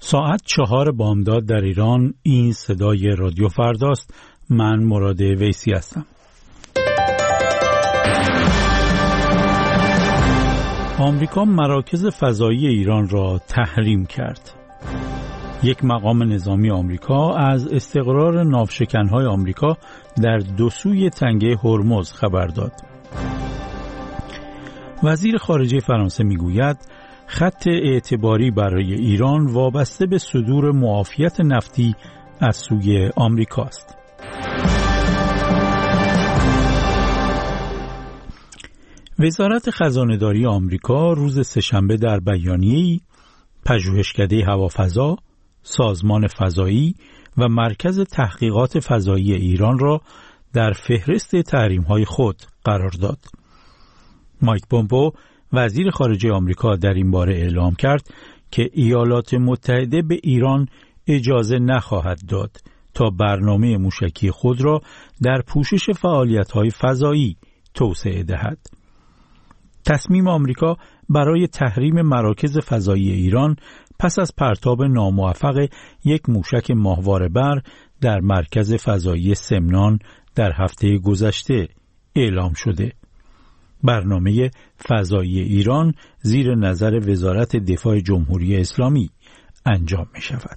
ساعت 4 بامداد در ایران. این صدای رادیو فرداست. من مراد ویسی هستم. آمریکا مراکز فضایی ایران را تحریم کرد. یک مقام نظامی آمریکا از استقرار ناوشکن‌های آمریکا در دو سوی تنگه هرمز خبر داد. وزیر خارجه فرانسه میگوید خط اعتباری برای ایران وابسته به صدور معافیت نفتی از سوی آمریکاست. وزارت خزانه‌داری آمریکا روز سه‌شنبه در بیانیه‌ای پژوهشکده هوافضا، سازمان فضایی و مرکز تحقیقات فضایی ایران را در فهرست تحریم‌های خود قرار داد. مایک پومپئو وزیر خارجه آمریکا در این باره اعلام کرد که ایالات متحده به ایران اجازه نخواهد داد تا برنامه موشکی خود را در پوشش فعالیت‌های فضایی توسعه دهد. تصمیم آمریکا برای تحریم مراکز فضایی ایران پس از پرتاب ناموفق یک موشک ماهواره‌بر در مرکز فضایی سمنان در هفته گذشته اعلام شده. برنامه فضایی ایران زیر نظر وزارت دفاع جمهوری اسلامی انجام می شود.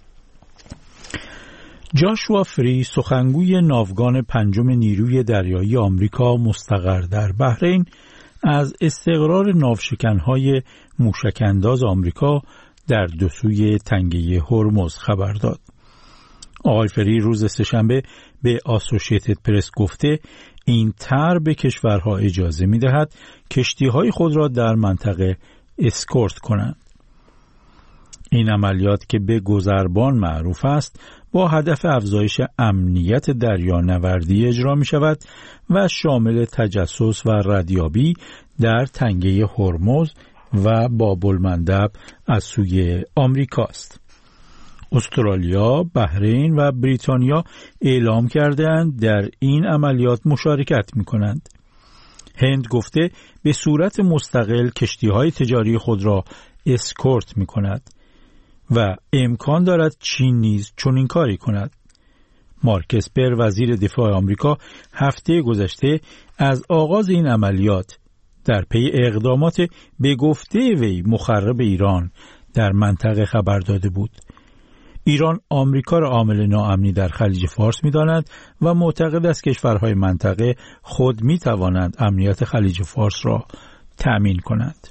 جاشوا فری، سخنگوی ناوگان پنجم نیروی دریایی آمریکا مستقر در بحرین، از استقرار ناوشکن‌های موشک‌انداز آمریکا در دو سوی تنگه هرمز خبر داد. آقای فری روز سه‌شنبه به آسوشیتد پرس گفته این طرح به کشورها اجازه می‌دهد کشتی‌های خود را در منطقه اسکورت کنند. این عملیات که به گذربان معروف است با هدف افزایش امنیت دریانوردی اجرا می‌شود و شامل تجسس و ردیابی در تنگه هرمز و باب‌المندب از سوی آمریکاست. استرالیا، بحرین و بریتانیا اعلام کرده‌اند در این عملیات مشارکت می‌کنند. هند گفته به صورت مستقل کشتی‌های تجاری خود را اسکورت می‌کند و امکان دارد چین نیز چنین کاری کند. مارک اسپر وزیر دفاع آمریکا هفته گذشته از آغاز این عملیات در پی اقدامات به گفته وی مخرب ایران در منطقه خبر داده بود. ایران آمریکا را عامل ناامنی در خلیج فارس می‌داند و معتقد است کشورهای منطقه خود می‌توانند امنیت خلیج فارس را تأمین کنند.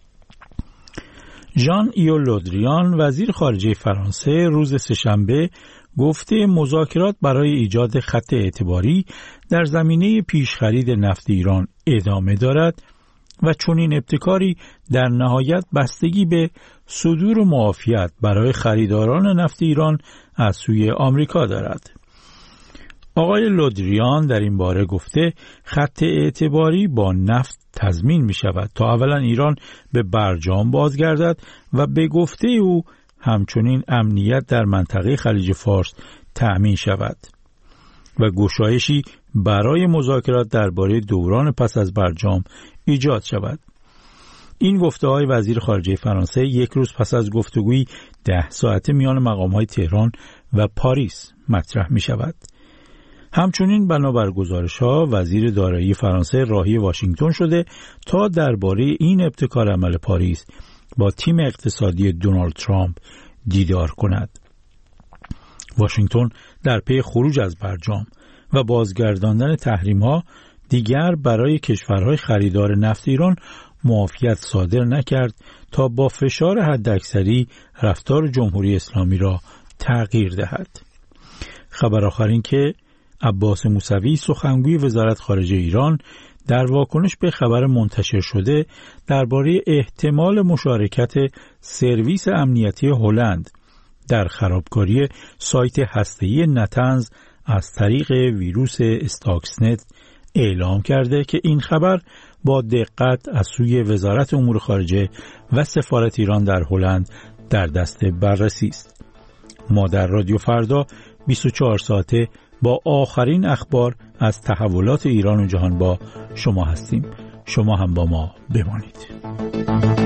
ژان-یو لودریان وزیر خارجه فرانسه روز سه‌شنبه گفته مذاکرات برای ایجاد خط اعتباری در زمینه پیشخرید نفت ایران ادامه دارد و چنین ابتکاری در نهایت بستگی به صدور معافیت برای خریداران نفت ایران از سوی آمریکا دارد. آقای لودریان در این باره گفته خط اعتباری با نفت تضمین می شود تا اولا ایران به برجام بازگردد و به گفته او همچنین امنیت در منطقه خلیج فارس تأمین شود و گشایشی برای مذاکرات درباره دوران پس از برجام ایجاد شود. این گفته‌های وزیر خارجه فرانسه یک روز پس از گفتگویی 10 ساعته میان مقام‌های تهران و پاریس مطرح می شود. همچنین بنابر گزارش‌ها وزیر دارایی فرانسه راهی واشنگتن شده تا درباره این ابتکار عمل پاریس با تیم اقتصادی دونالد ترامپ دیدار کند. واشنگتن در پی خروج از برجام و بازگرداندن تحریم‌ها دیگر برای کشورهای خریدار نفت ایران معافیت صادر نکرد تا با فشار حداکثری رفتار جمهوری اسلامی را تغییر دهد. خبر آخر این که عباس موسوی سخنگوی وزارت خارجه ایران در واکنش به خبر منتشر شده درباره احتمال مشارکت سرویس امنیتی هلند در خرابکاری سایت هسته‌ای نتنز از طریق ویروس استاکسنت اعلام کرده که این خبر با دقت از سوی وزارت امور خارجه و سفارت ایران در هلند در دست بررسی است. ما در رادیو فردا 24 ساعته با آخرین اخبار از تحولات ایران و جهان با شما هستیم. شما هم با ما بمانید.